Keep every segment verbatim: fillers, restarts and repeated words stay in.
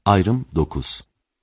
Ayrım dokuz.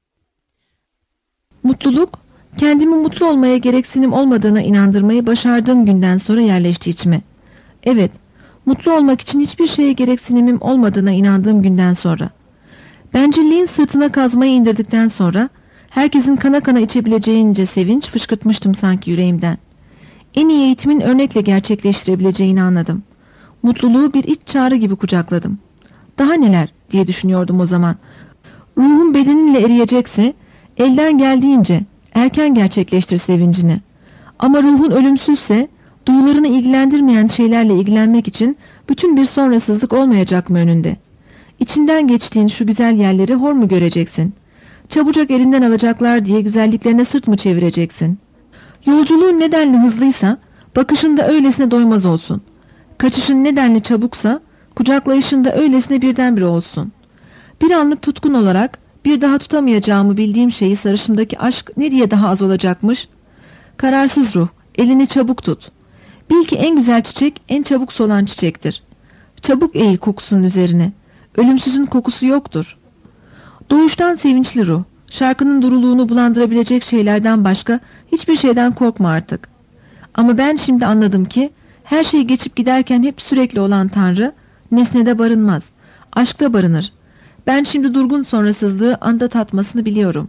Mutluluk, kendimi mutlu olmaya gereksinim olmadığına inandırmayı başardığım günden sonra yerleşti içime. Evet, mutlu olmak için hiçbir şeye gereksinimim olmadığına inandığım günden sonra. Bencilliğin sırtına kazmayı indirdikten sonra, herkesin kana kana içebileceğince sevinç fışkırtmıştım sanki yüreğimden. En iyi eğitimin örnekle gerçekleştirebileceğini anladım. Mutluluğu bir iç çağrı gibi kucakladım. Daha neler diye düşünüyordum o zaman. Ruhum bedeninle eriyecekse, elden geldiğince erken gerçekleştir sevincini. Ama ruhun ölümsüzse, duyularını ilgilendirmeyen şeylerle ilgilenmek için bütün bir sonrasızlık olmayacak mı önünde? İçinden geçtiğin şu güzel yerleri hor mu göreceksin? Çabucak elinden alacaklar diye güzelliklerine sırt mı çevireceksin? Yolculuğun nedenli hızlıysa, bakışında öylesine doymaz olsun. Kaçışın nedenli çabuksa, kucaklayışında öylesine birdenbire olsun. Bir anlık tutkun olarak, bir daha tutamayacağımı bildiğim şeyi sarışımdaki aşk ne diye daha az olacakmış? Kararsız ruh, elini çabuk tut. Bil ki en güzel çiçek, en çabuk solan çiçektir. Çabuk eğil kokusunun üzerine. Ölümsüzün kokusu yoktur. Doğuştan sevinçli ruh, şarkının duruluğunu bulandırabilecek şeylerden başka hiçbir şeyden korkma artık. Ama ben şimdi anladım ki, her şey geçip giderken hep sürekli olan Tanrı, nesnede barınmaz, aşkta barınır. Ben şimdi durgun sonrasızlığı anda tatmasını biliyorum.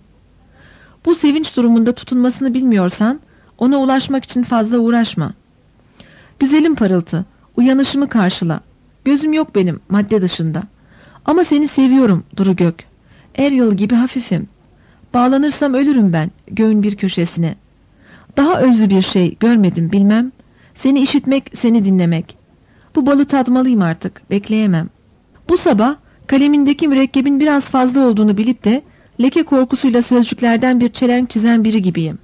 Bu sevinç durumunda tutunmasını bilmiyorsan, ona ulaşmak için fazla uğraşma. Güzelim parıltı, uyanışımı karşıla. Gözüm yok benim madde dışında. Ama seni seviyorum Duru Gök. Ariel gibi hafifim. Bağlanırsam ölürüm ben göğün bir köşesine. Daha özlü bir şey görmedim bilmem. Seni işitmek, seni dinlemek. Bu balı tadmalıyım artık, bekleyemem. Bu sabah kalemindeki mürekkebin biraz fazla olduğunu bilip de leke korkusuyla sözcüklerden bir çelenk çizen biri gibiyim.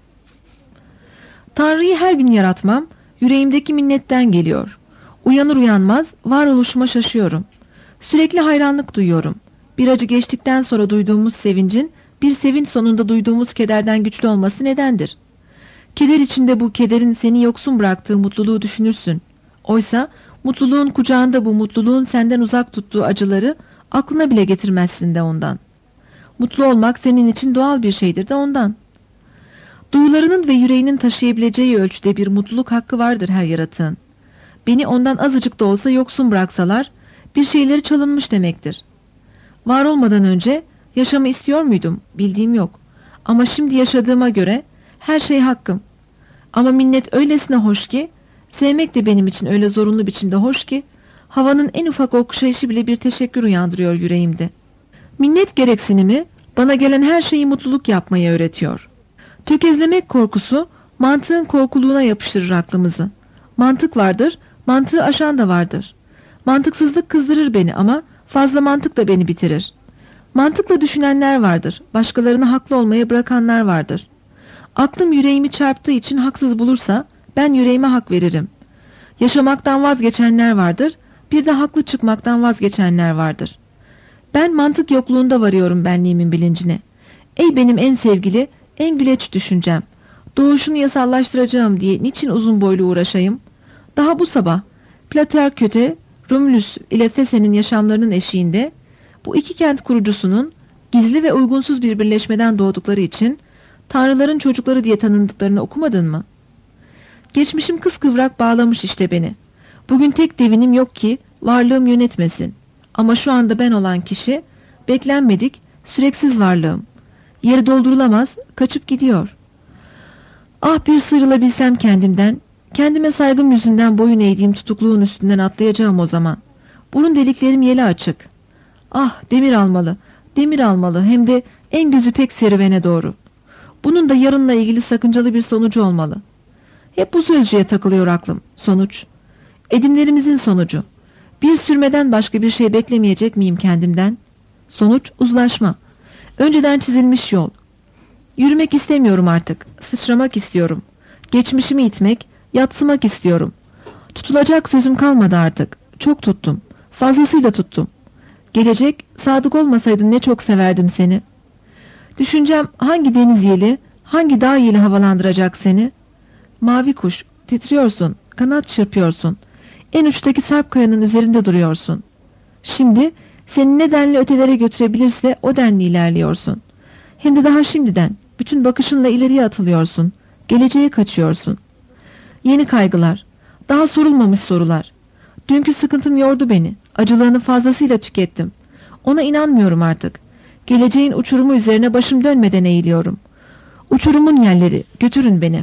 Tanrı'yı her gün yaratmam, yüreğimdeki minnetten geliyor. Uyanır uyanmaz varoluşuma şaşıyorum. Sürekli hayranlık duyuyorum. Bir acı geçtikten sonra duyduğumuz sevincin, bir sevinç sonunda duyduğumuz kederden güçlü olması nedendir? Keder içinde bu kederin seni yoksun bıraktığı mutluluğu düşünürsün. Oysa mutluluğun kucağında bu mutluluğun senden uzak tuttuğu acıları aklına bile getirmezsin de ondan. Mutlu olmak senin için doğal bir şeydir de ondan. Duyularının ve yüreğinin taşıyabileceği ölçüde bir mutluluk hakkı vardır her yaratığın. Beni ondan azıcık da olsa yoksun bıraksalar, bir şeyleri çalınmış demektir. Var olmadan önce yaşamı istiyor muydum? Bildiğim yok. Ama şimdi yaşadığıma göre her şey hakkım. Ama minnet öylesine hoş ki, sevmek de benim için öyle zorunlu biçimde hoş ki, havanın en ufak okşayışı bile bir teşekkür uyandırıyor yüreğimde. Minnet gereksinimi bana gelen her şeyi mutluluk yapmayı öğretiyor. Tökezlemek korkusu mantığın korkuluğuna yapıştırır aklımızı. Mantık vardır, mantığı aşan da vardır. Mantıksızlık kızdırır beni ama fazla mantık da beni bitirir. Mantıkla düşünenler vardır, başkalarını haklı olmaya bırakanlar vardır. Aklım yüreğimi çarptığı için haksız bulursa ben yüreğime hak veririm. Yaşamaktan vazgeçenler vardır, bir de haklı çıkmaktan vazgeçenler vardır. Ben mantık yokluğunda varıyorum benliğimin bilincine. Ey benim en sevgili, en güleç düşüncem. Doğuşunu yasallaştıracağım diye niçin uzun boylu uğraşayım? Daha bu sabah Platerköte, Romulus ile These'nin yaşamlarının eşiğinde bu iki kent kurucusunun gizli ve uygunsuz bir birleşmeden doğdukları için tanrıların çocukları diye tanındıklarını okumadın mı? Geçmişim kıskıvrak bağlamış işte beni. Bugün tek devinim yok ki varlığım yönetmesin. Ama şu anda ben olan kişi beklenmedik, süreksiz varlığım. Yeri doldurulamaz, kaçıp gidiyor. Ah bir sıyrılabilsem kendimden, kendime saygım yüzünden boyun eğdiğim tutukluğun üstünden atlayacağım o zaman. Burun deliklerim yeli açık. Ah demir almalı, demir almalı hem de en gözü pek serüvene doğru. Bunun da yarınla ilgili sakıncalı bir sonucu olmalı. Hep bu sözcüğe takılıyor aklım. Sonuç. Edimlerimizin sonucu. Bir sürmeden başka bir şey beklemeyecek miyim kendimden? Sonuç uzlaşma. Önceden çizilmiş yol. Yürümek istemiyorum artık. Sıçramak istiyorum. Geçmişimi itmek, yatsımak istiyorum. Tutulacak sözüm kalmadı artık. Çok tuttum. Fazlasıyla tuttum. Gelecek, sadık olmasaydın ne çok severdim seni. Düşüncem hangi deniz yeli, hangi dağ yeli havalandıracak seni? Mavi kuş, titriyorsun, kanat çırpıyorsun. En uçtaki sarp kayanın üzerinde duruyorsun. Şimdi Seni ne denli ötelere götürebilirse o denli ilerliyorsun. Hem de daha şimdiden bütün bakışınla ileriye atılıyorsun. Geleceğe kaçıyorsun. Yeni kaygılar, daha sorulmamış sorular. Dünkü sıkıntım yordu beni. Acılığını fazlasıyla tükettim. Ona inanmıyorum artık. Geleceğin uçurumu üzerine başım dönmeden eğiliyorum. Uçurumun yerleri, götürün beni.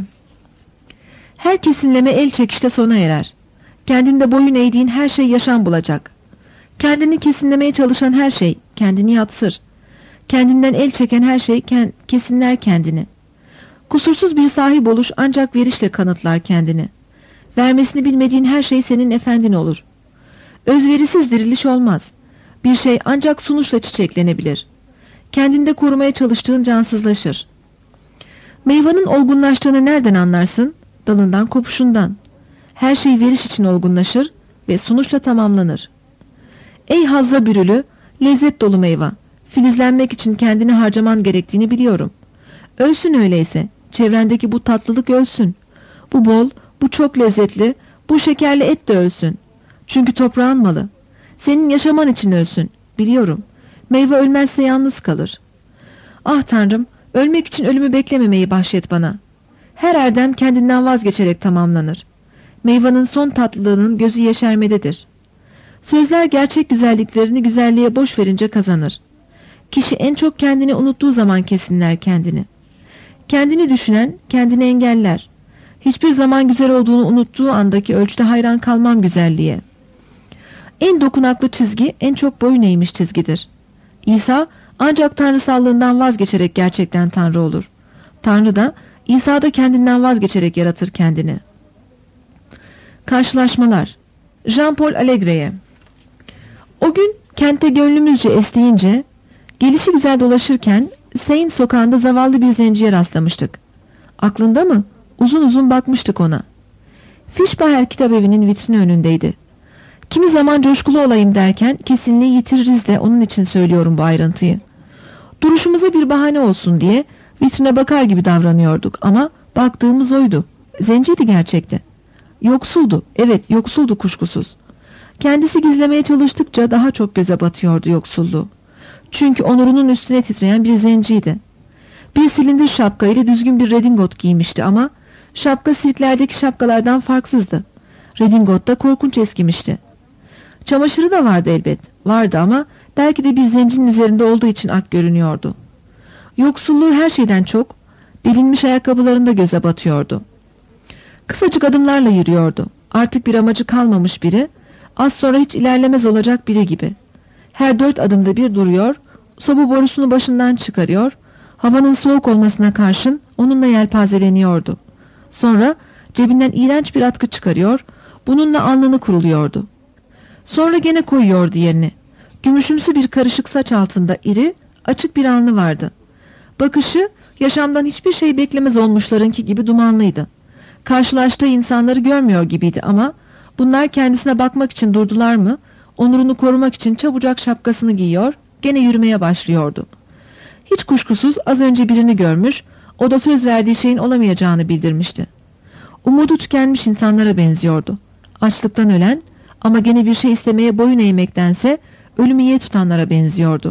Her kesinleme el çekişte sona erer. Kendinde boyun eğdiğin her şey yaşam bulacak. Kendini kesinlemeye çalışan her şey kendini yatsır. Kendinden el çeken her şey kend, kesinler kendini. Kusursuz bir sahip oluş ancak verişle kanıtlar kendini. Vermesini bilmediğin her şey senin efendin olur. Özverisiz diriliş olmaz. Bir şey ancak sunuşla çiçeklenebilir. Kendinde korumaya çalıştığın cansızlaşır. Meyvanın olgunlaştığını nereden anlarsın? Dalından kopuşundan. Her şey veriş için olgunlaşır ve sunuşla tamamlanır. Ey hazza bürülü, lezzet dolu meyve, filizlenmek için kendini harcaman gerektiğini biliyorum. Ölsün öyleyse, çevrendeki bu tatlılık ölsün. Bu bol, bu çok lezzetli, bu şekerli et de ölsün. Çünkü toprağın malı. Senin yaşaman için ölsün, biliyorum. Meyve ölmezse yalnız kalır. Ah Tanrım, ölmek için ölümü beklememeyi bahşet bana. Her erdem kendinden vazgeçerek tamamlanır. Meyvanın son tatlılığının gözü yeşermededir. Sözler gerçek güzelliklerini güzelliğe boş verince kazanır. Kişi en çok kendini unuttuğu zaman kesinler kendini. Kendini düşünen kendini engeller. Hiçbir zaman güzel olduğunu unuttuğu andaki ölçüde hayran kalmam güzelliğe. En dokunaklı çizgi en çok boyun eğmiş çizgidir. İsa ancak tanrısallığından vazgeçerek gerçekten Tanrı olur. Tanrı da İsa'da kendinden vazgeçerek yaratır kendini. Karşılaşmalar. Jean-Paul Allegre'ye. O gün kente gönlümüzce esneyince, gelişi güzel dolaşırken Seine sokağında zavallı bir zenciye rastlamıştık. Aklında mı? Uzun uzun bakmıştık ona. Fischbacher kitabevinin vitrini önündeydi. Kimi zaman coşkulu olayım derken kesinliği yitiririz de onun için söylüyorum bu ayrıntıyı. Duruşumuza bir bahane olsun diye vitrine bakar gibi davranıyorduk ama baktığımız oydu. Zenciydi gerçekte. Yoksuldu, evet yoksuldu kuşkusuz. Kendisi gizlemeye çalıştıkça daha çok göze batıyordu yoksulluğu. Çünkü onurunun üstüne titreyen bir zenciydi. Bir silindir şapka ile düzgün bir redingot giymişti ama şapka sirklerdeki şapkalardan farksızdı. Redingot da korkunç eskimişti. Çamaşırı da vardı elbet, vardı ama belki de bir zencinin üzerinde olduğu için ak görünüyordu. Yoksulluğu her şeyden çok delinmiş ayakkabılarında göze batıyordu. Kısacık adımlarla yürüyordu. Artık bir amacı kalmamış biri, az sonra hiç ilerlemez olacak biri gibi. Her dört adımda bir duruyor, soba borusunu başından çıkarıyor, havanın soğuk olmasına karşın onunla yelpazeleniyordu. Sonra cebinden iğrenç bir atkı çıkarıyor, bununla alnını kuruluyordu. Sonra gene koyuyordu yerine. Gümüşümsü bir karışık saç altında iri, açık bir alnı vardı. Bakışı yaşamdan hiçbir şey beklemez olmuşlarınki gibi dumanlıydı. Karşılaştığı insanları görmüyor gibiydi ama bunlar kendisine bakmak için durdular mı, onurunu korumak için çabucak şapkasını giyiyor, gene yürümeye başlıyordu. Hiç kuşkusuz az önce birini görmüş, o da söz verdiği şeyin olamayacağını bildirmişti. Umudu tükenmiş insanlara benziyordu. Açlıktan ölen ama gene bir şey istemeye boyun eğmektense ölümü yeğ tutanlara benziyordu.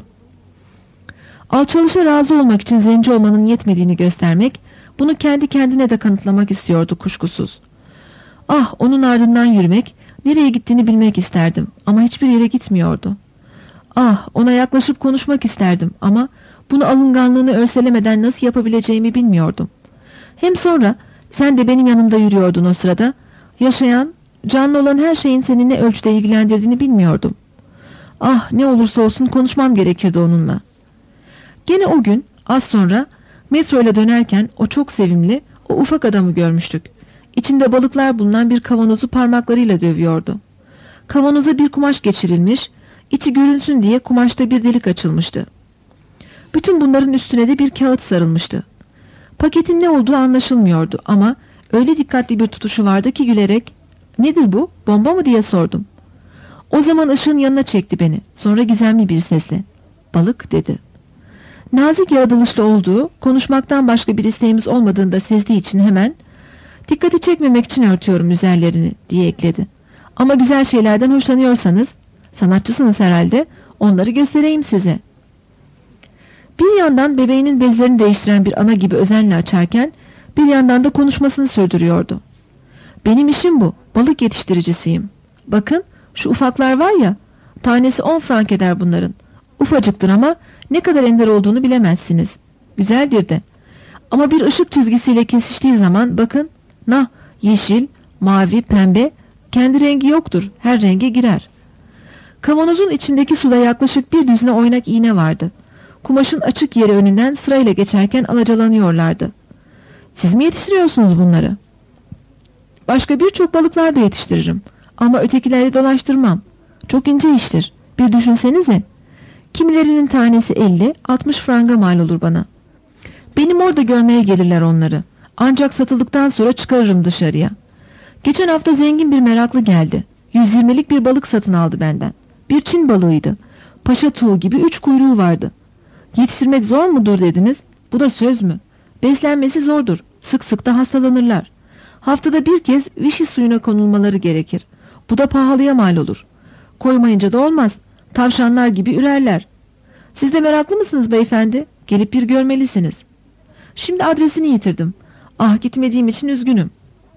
Alçalışa razı olmak için zenci olmanın yetmediğini göstermek, bunu kendi kendine de kanıtlamak istiyordu kuşkusuz. Ah, onun ardından yürümek, nereye gittiğini bilmek isterdim ama hiçbir yere gitmiyordu. Ah, ona yaklaşıp konuşmak isterdim ama bunu alınganlığını örselemeden nasıl yapabileceğimi bilmiyordum. Hem sonra sen de benim yanımda yürüyordun o sırada. Yaşayan, canlı olan her şeyin seni ne ölçüde ilgilendirdiğini bilmiyordum. Ah, ne olursa olsun konuşmam gerekirdi onunla. Gene o gün az sonra metro ile dönerken o çok sevimli, o ufak adamı görmüştük. İçinde balıklar bulunan bir kavanozu parmaklarıyla dövüyordu. Kavanoza bir kumaş geçirilmiş, içi görünsün diye kumaşta bir delik açılmıştı. Bütün bunların üstüne de bir kağıt sarılmıştı. Paketin ne olduğu anlaşılmıyordu ama öyle dikkatli bir tutuşu vardı ki gülerek "Nedir bu? Bomba mı?" diye sordum. O zaman ışığın yanına çekti beni. Sonra gizemli bir sesle "Balık" dedi. Nazik yaratılışlı olduğu, konuşmaktan başka bir isteğimiz olmadığını da sezdiği için hemen "Dikkati çekmemek için örtüyorum üzerlerini" diye ekledi. "Ama güzel şeylerden hoşlanıyorsanız, sanatçısınız herhalde, Onları göstereyim size. Bir yandan bebeğinin bezlerini değiştiren bir ana gibi özenle açarken bir yandan da konuşmasını sürdürüyordu. Benim işim bu. Balık yetiştiricisiyim. Bakın şu ufaklar var ya, tanesi on frank eder bunların. Ufacıktır ama ne kadar ender olduğunu bilemezsiniz. Güzeldir de. Ama bir ışık çizgisiyle kesiştiği zaman bakın, nah, yeşil, mavi, pembe, kendi rengi yoktur, her renge girer. Kavanozun içindeki suda yaklaşık bir düzine oynak iğne vardı. Kumaşın açık yeri önünden sırayla geçerken alacalanıyorlardı. Siz mi yetiştiriyorsunuz bunları? Başka birçok balıklar da yetiştiririm. Ama ötekileri dolaştırmam. Çok ince iştir. Bir düşünsenize. Kimilerinin tanesi elli altmış franga mal olur bana. Benim orada görmeye gelirler onları. Ancak satıldıktan sonra çıkarırım dışarıya. Geçen hafta zengin bir meraklı geldi. yüz yirmilik bir balık satın aldı benden. Bir Çin balığıydı. Paşa tuğu gibi üç kuyruğu vardı. Yetiştirmek zor mudur dediniz? Bu da söz mü? Beslenmesi zordur. Sık sık da hastalanırlar. Haftada bir kez vişi suyuna konulmaları gerekir. Bu da pahalıya mal olur. Koymayınca da olmaz. Tavşanlar gibi ürerler. Siz de meraklı mısınız beyefendi? Gelip bir görmelisiniz. Şimdi adresini yitirdim. Ah, gitmediğim için üzgünüm.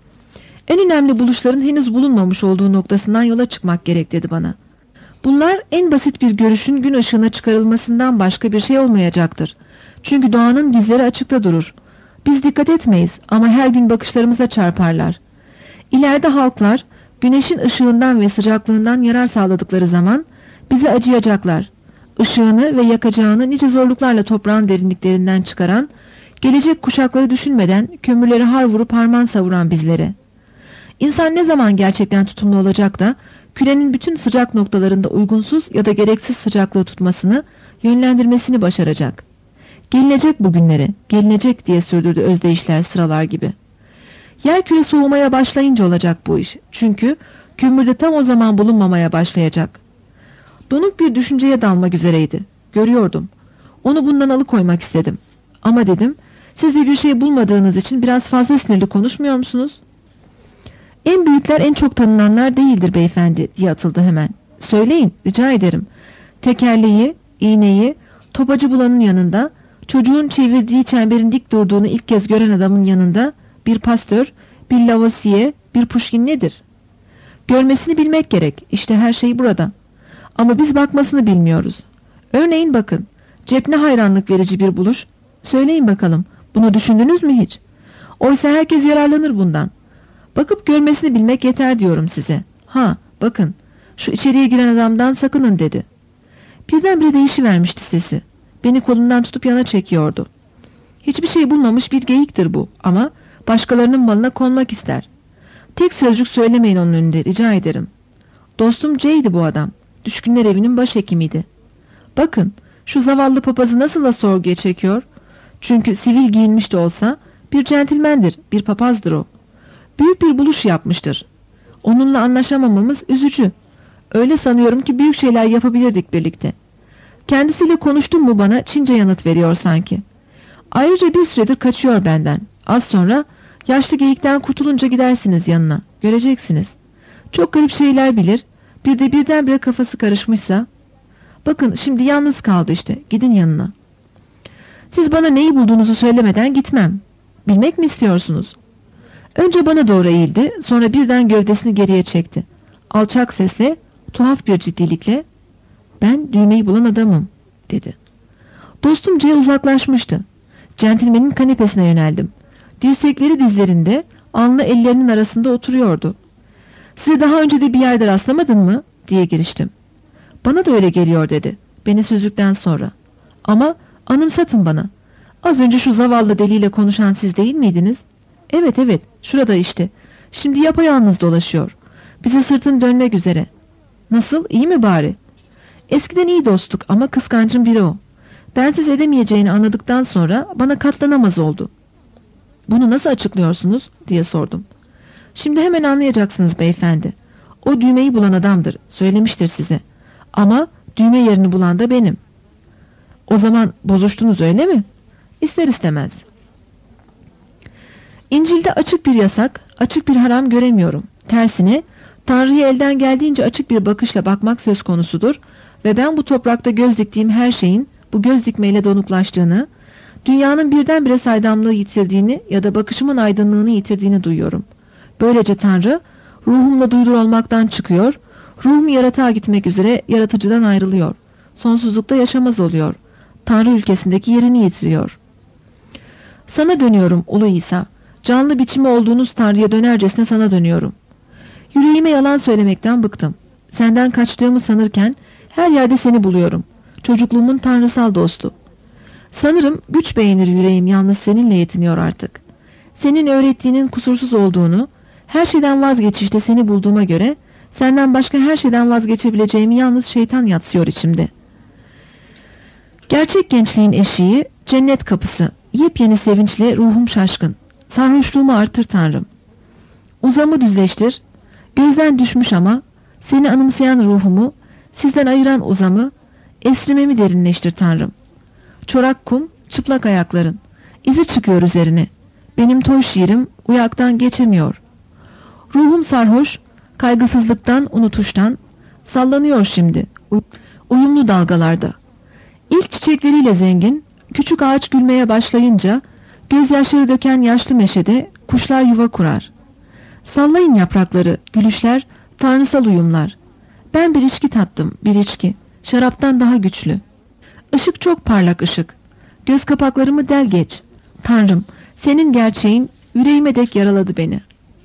En önemli buluşların henüz bulunmamış olduğu noktasından yola çıkmak gerek dedi bana. Bunlar en basit bir görüşün gün ışığına çıkarılmasından başka bir şey olmayacaktır. Çünkü doğanın gizleri açıkta durur. Biz dikkat etmeyiz ama her gün bakışlarımıza çarparlar. İleride halklar güneşin ışığından ve sıcaklığından yarar sağladıkları zaman bize acıyacaklar. Işığını ve yakacağını nice zorluklarla toprağın derinliklerinden çıkaran, gelecek kuşakları düşünmeden kömürleri har vurup harman savuran bizlere. İnsan ne zaman gerçekten tutumlu olacak da kürenin bütün sıcak noktalarında uygunsuz ya da gereksiz sıcaklığı tutmasını, yönlendirmesini başaracak. Gelinecek bugünlere, gelinecek diye sürdürdü özdeyişler sıralar gibi. Yerküre soğumaya başlayınca olacak bu iş. Çünkü kömürde tam o zaman bulunmamaya başlayacak. Donuk bir düşünceye dalmak üzereydi. Görüyordum. Onu bundan alıkoymak istedim. Ama dedim, siz de bir şey bulmadığınız için biraz fazla sinirli konuşmuyor musunuz? En büyükler en çok tanınanlar değildir beyefendi diye atıldı hemen. Söyleyin, rica ederim. Tekerleği, iğneyi, topacı bulanın yanında, çocuğun çevirdiği çemberin dik durduğunu ilk kez gören adamın yanında bir pastör, bir Lavoisier, bir Pushkin nedir? Görmesini bilmek gerek. İşte her şey burada. Ama biz bakmasını bilmiyoruz. Örneğin bakın, cep ne hayranlık verici bir buluş. Söyleyin bakalım, bunu düşündünüz mü hiç? Oysa herkes yararlanır bundan. Bakıp görmesini bilmek yeter diyorum size. Ha, bakın, şu içeriye giren adamdan sakının dedi. Birdenbire değişivermişti sesi. Beni kolundan tutup yana çekiyordu. Hiçbir şey bulmamış bir geyiktir bu ama başkalarının malına konmak ister. Tek sözcük söylemeyin onun önünde, rica ederim. Dostum C'ydi bu adam. Düşkünler evinin başhekimiydi. Bakın, şu zavallı papazı nasıl da sorguya çekiyor? Çünkü sivil giyinmiş de olsa bir centilmendir, bir papazdır o. Büyük bir buluş yapmıştır. Onunla anlaşamamamız üzücü. Öyle sanıyorum ki büyük şeyler yapabilirdik birlikte. Kendisiyle konuştum mu bana Çince yanıt veriyor sanki. Ayrıca bir süredir kaçıyor benden. Az sonra yaşlı geyikten kurtulunca gidersiniz yanına. Göreceksiniz. Çok garip şeyler bilir. Bir de birdenbire kafası karışmışsa. Bakın şimdi yalnız kaldı işte. Gidin yanına. Siz bana neyi bulduğunuzu söylemeden gitmem. Bilmek mi istiyorsunuz? Önce bana doğru eğildi. Sonra birden gövdesini geriye çekti. Alçak sesle, tuhaf bir ciddilikle "Ben düğmeyi bulan adamım," dedi. Dostum C uzaklaşmıştı. Centilmenin kanepesine yöneldim. Dirsekleri dizlerinde, alnı ellerinin arasında oturuyordu. "Size daha önce de bir yerde rastlamadın mı?" diye giriştim. "Bana da öyle geliyor," dedi. Beni süzdükten sonra. "Ama anımsatın bana. Az önce şu zavallı deliyle konuşan siz değil miydiniz?" "Evet evet, şurada işte. Şimdi yapayalnız dolaşıyor. Bize sırtını dönmek üzere." "Nasıl, iyi mi bari?" "Eskiden iyi dostluk ama kıskancın biri o. Bensiz edemeyeceğini anladıktan sonra bana katlanamaz oldu." "Bunu nasıl açıklıyorsunuz?" diye sordum. "Şimdi hemen anlayacaksınız beyefendi. O düğmeyi bulan adamdır, söylemiştir size. Ama düğme yerini bulan da benim." "O zaman bozuştunuz öyle mi?" "İster istemez." İncil'de açık bir yasak, açık bir haram göremiyorum. Tersine Tanrı'ya elden geldiğince açık bir bakışla bakmak söz konusudur ve ben bu toprakta göz diktiğim her şeyin bu göz dikmeyle donuklaştığını, dünyanın birdenbire saydamlığı yitirdiğini ya da bakışımın aydınlığını yitirdiğini duyuyorum. Böylece Tanrı ruhumla duydur olmaktan çıkıyor, ruhum yaratığa gitmek üzere yaratıcıdan ayrılıyor. Sonsuzlukta yaşamaz oluyor. Tanrı ülkesindeki yerini yitiriyor. Sana dönüyorum Ulu İsa. Canlı biçimi olduğunuz Tanrı'ya dönercesine sana dönüyorum. Yüreğime yalan söylemekten bıktım. Senden kaçtığımı sanırken her yerde seni buluyorum. Çocukluğumun tanrısal dostu. Sanırım güç beğenir yüreğim yalnız seninle yetiniyor artık. Senin öğrettiğinin kusursuz olduğunu, her şeyden vazgeçişte seni bulduğuma göre senden başka her şeyden vazgeçebileceğimi yalnız şeytan yatsıyor içimde. Gerçek gençliğin eşiği, cennet kapısı. Yepyeni sevinçle ruhum şaşkın. Sarhoşluğumu artır Tanrım. Uzamı düzleştir. Gözden düşmüş ama seni anımsayan ruhumu, sizden ayıran uzamı, esrimemi derinleştir Tanrım. Çorak kum, çıplak ayakların. İzi çıkıyor üzerine. Benim toy şiirim uyaktan geçemiyor. Ruhum sarhoş, kaygısızlıktan, unutuştan, sallanıyor şimdi, uyumlu dalgalarda. İlk çiçekleriyle zengin, küçük ağaç gülmeye başlayınca, gözyaşları döken yaşlı meşede kuşlar yuva kurar. Sallayın yaprakları, gülüşler, tanrısal uyumlar. Ben bir içki tattım, bir içki, şaraptan daha güçlü. Işık çok parlak ışık. Göz kapaklarımı del geç. Tanrım, senin gerçeğin yüreğime dek yaraladı beni.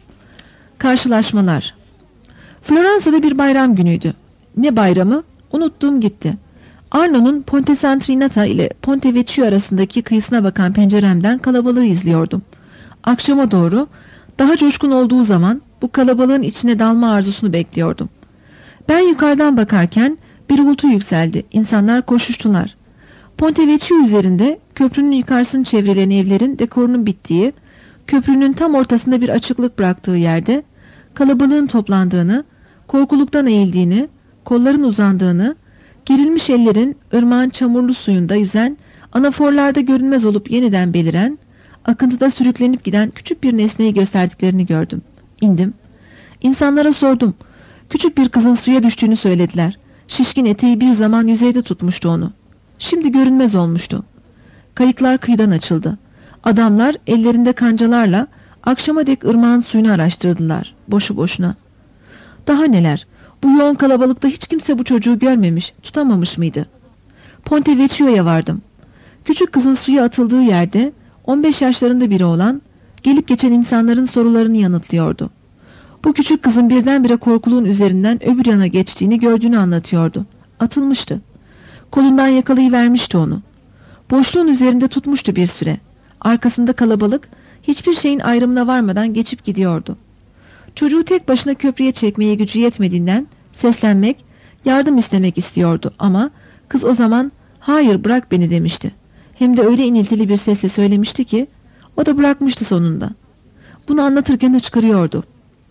Karşılaşmalar. Floransa'da bir bayram günüydü. Ne bayramı? Unuttuğum gitti. Arno'nun Ponte Santrinata ile Ponte Vecchio arasındaki kıyısına bakan penceremden kalabalığı izliyordum. Akşama doğru, daha coşkun olduğu zaman bu kalabalığın içine dalma arzusunu bekliyordum. Ben yukarıdan bakarken bir uğultu yükseldi. İnsanlar koşuştular. Ponte Vecchio üzerinde köprünün yukarısını çevreleyen evlerin dekorunun bittiği, köprünün tam ortasında bir açıklık bıraktığı yerde kalabalığın toplandığını, korkuluktan eğildiğini, kolların uzandığını, gerilmiş ellerin ırmağın çamurlu suyunda yüzen, anaforlarda görünmez olup yeniden beliren, akıntıda sürüklenip giden küçük bir nesneyi gösterdiklerini gördüm. İndim. İnsanlara sordum. Küçük bir kızın suya düştüğünü söylediler. Şişkin eteği bir zaman yüzeyde tutmuştu onu. Şimdi görünmez olmuştu. Kayıklar kıyıdan açıldı. Adamlar ellerinde kancalarla akşama dek ırmağın suyunu araştırdılar. Boşu boşuna. Daha neler? Bu yoğun kalabalıkta hiç kimse bu çocuğu görmemiş, tutamamış mıydı? Ponte Vecchio'ya vardım. Küçük kızın suya atıldığı yerde on beş yaşlarında biri olan, gelip geçen insanların sorularını yanıtlıyordu. Bu küçük kızın birdenbire korkuluğun üzerinden öbür yana geçtiğini gördüğünü anlatıyordu. Atılmıştı. Kolundan yakalayıvermişti onu. Boşluğun üzerinde tutmuştu bir süre. Arkasında kalabalık, hiçbir şeyin ayrımına varmadan geçip gidiyordu. Çocuğu tek başına köprüye çekmeye gücü yetmediğinden seslenmek, yardım istemek istiyordu ama kız o zaman "Hayır, bırak beni" demişti. Hem de öyle iniltili bir sesle söylemişti ki o da bırakmıştı sonunda. Bunu anlatırken hıçkırıyordu.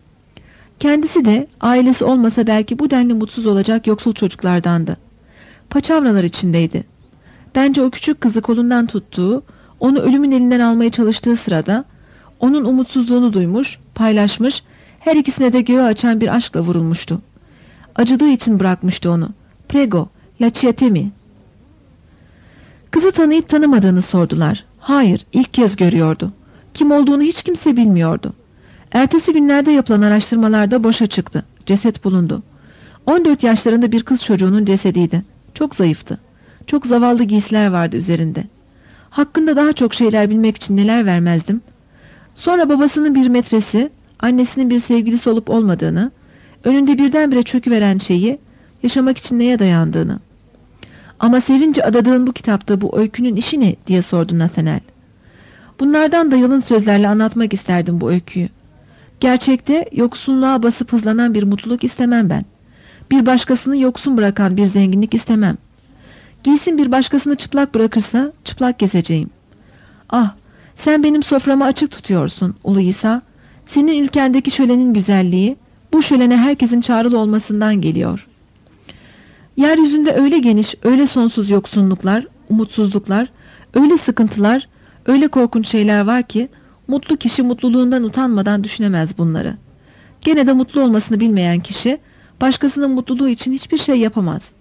Kendisi de ailesi olmasa belki bu denli mutsuz olacak yoksul çocuklardandı. Paçavralar içindeydi. Bence o küçük kızı kolundan tuttuğu, onu ölümün elinden almaya çalıştığı sırada onun umutsuzluğunu duymuş, paylaşmış, her ikisine de göğü açan bir aşkla vurulmuştu. Acıdığı için bırakmıştı onu. "Prego, lasciatemi." Kızı tanıyıp tanımadığını sordular. Hayır, ilk kez görüyordu. Kim olduğunu hiç kimse bilmiyordu. Ertesi günlerde yapılan araştırmalarda boşa çıktı. Ceset bulundu. on dört yaşlarında bir kız çocuğunun cesediydi. Çok zayıftı. Çok zavallı giysiler vardı üzerinde. Hakkında daha çok şeyler bilmek için neler vermezdim. Sonra babasının bir metresi, annesinin bir sevgilisi olup olmadığını, önünde birdenbire çöküveren şeyi, yaşamak için neye dayandığını. "Ama sevince adadığın bu kitapta bu öykünün işi ne?" diye sordu Nathanael. Bunlardan da yalın sözlerle anlatmak isterdim bu öyküyü. Gerçekte yoksunluğa basıp hızlanan bir mutluluk istemem ben. Bir başkasını yoksun bırakan bir zenginlik istemem. Giysin bir başkasını çıplak bırakırsa çıplak gezeceğim. Ah, sen benim soframı açık tutuyorsun Ulu İsa. Senin ülkendeki şölenin güzelliği, bu şölene herkesin çağrılı olmasından geliyor. Yeryüzünde öyle geniş, öyle sonsuz yoksunluklar, umutsuzluklar, öyle sıkıntılar, öyle korkunç şeyler var ki, mutlu kişi mutluluğundan utanmadan düşünemez bunları. Gene de mutlu olmasını bilmeyen kişi, başkasının mutluluğu için hiçbir şey yapamaz.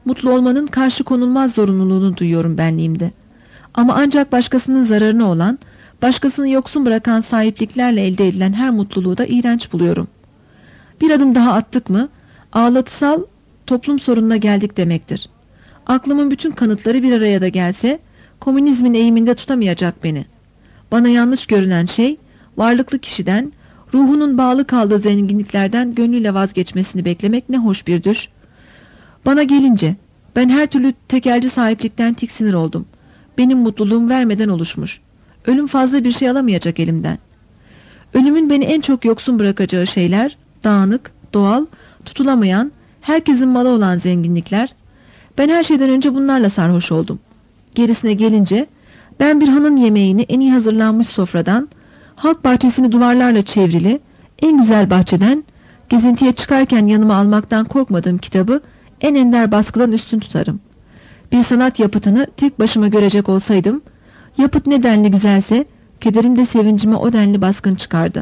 Mutlu olmanın karşı konulmaz zorunluluğunu duyuyorum benliğimde. Ama ancak başkasının zararına olan, başkasını yoksun bırakan sahipliklerle elde edilen her mutluluğu da iğrenç buluyorum. Bir adım daha attık mı, ağlatısal toplum sorununa geldik demektir. Aklımın bütün kanıtları bir araya da gelse, komünizmin eğiminde tutamayacak beni. Bana yanlış görünen şey, varlıklı kişiden, ruhunun bağlı kaldığı zenginliklerden gönlüyle vazgeçmesini beklemek ne hoş bir düş. Bana gelince, ben her türlü tekelci sahiplikten tiksinir oldum. Benim mutluluğum vermeden oluşmuş. Ölüm fazla bir şey alamayacak elimden. Ölümün beni en çok yoksun bırakacağı şeyler, dağınık, doğal, tutulamayan, herkesin malı olan zenginlikler. Ben her şeyden önce bunlarla sarhoş oldum. Gerisine gelince, ben bir hanın yemeğini en iyi hazırlanmış sofradan, halk bahçesini duvarlarla çevrili, en güzel bahçeden, gezintiye çıkarken yanıma almaktan korkmadığım kitabı en ender baskıdan üstün tutarım. Bir sanat yapıtını tek başıma görecek olsaydım, yapıt ne denli güzelse, kederim de sevincime o denli baskın çıkardı.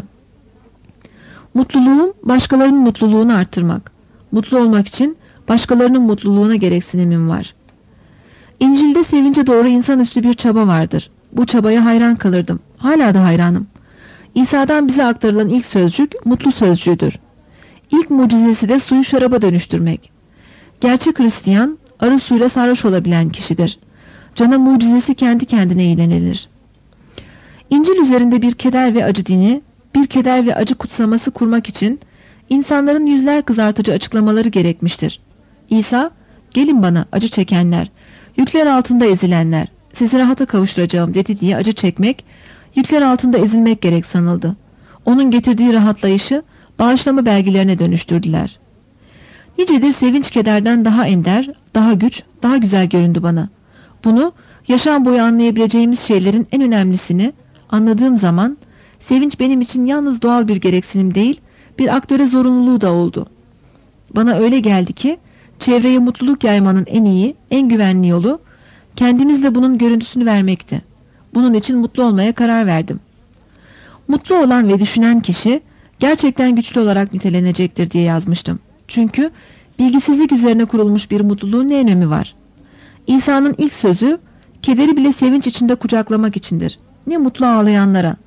Mutluluğum, başkalarının mutluluğunu arttırmak. Mutlu olmak için başkalarının mutluluğuna gereksinimim var. İncil'de sevince doğru insanüstü bir çaba vardır. Bu çabaya hayran kalırdım. Hala da hayranım. İsa'dan bize aktarılan ilk sözcük mutlu sözcüğüdür. İlk mucizesi de suyu şaraba dönüştürmek. Gerçek Hristiyan, arı suyla sarhoş olabilen kişidir. Cana mucizesi kendi kendine iğnenilir. İncil üzerinde bir keder ve acı dini, bir keder ve acı kutsaması kurmak için insanların yüzler kızartıcı açıklamaları gerekmiştir. İsa, gelin bana acı çekenler, yükler altında ezilenler, sizi rahata kavuşturacağım dedi diye acı çekmek, yükler altında ezilmek gerek sanıldı. Onun getirdiği rahatlayışı bağışlama belgelerine dönüştürdüler. Nicedir sevinç kederden daha ender, daha güç, daha güzel göründü bana. Bunu yaşam boyu anlayabileceğimiz şeylerin en önemlisini anladığım zaman sevinç benim için yalnız doğal bir gereksinim değil, bir aktöre zorunluluğu da oldu. Bana öyle geldi ki çevreye mutluluk yaymanın en iyi, en güvenli yolu kendimizle bunun görüntüsünü vermekti. Bunun için mutlu olmaya karar verdim. Mutlu olan ve düşünen kişi gerçekten güçlü olarak nitelenecektir diye yazmıştım. Çünkü bilgisizlik üzerine kurulmuş bir mutluluğun ne önemi var? İsa'nın ilk sözü, kederi bile sevinç içinde kucaklamak içindir. Ne mutlu ağlayanlara.